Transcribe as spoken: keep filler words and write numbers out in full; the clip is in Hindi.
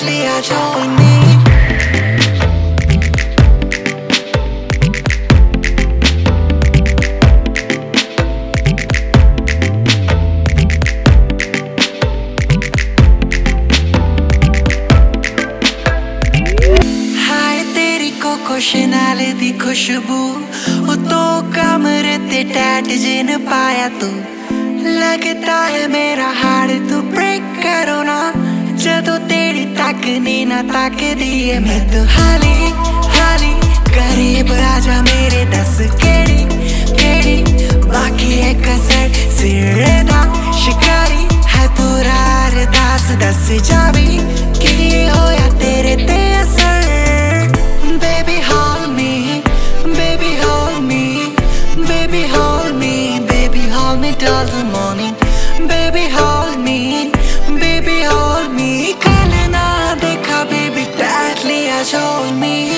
लिया छोड़नी। खुशनाले दी खुशबू उतो कमरे ते टैट जिन पाया तू लगता है मेरा हार्ट तू ब्रेक करो ना जदों तेरी तकनी ना तक दिए मैं तो हाली हाली करीब आजा मेरे दस केड़ी केड़ी बाकी है कसर सिरे दा शिकारी है पूरा अरदास दस जावी की होया तेरे ते असर। Baby hold me, baby hold me, baby hold me, baby hold me till the morning. Baby hold me, baby hold me, कल ना देखा baby tat लिया छोड़ me.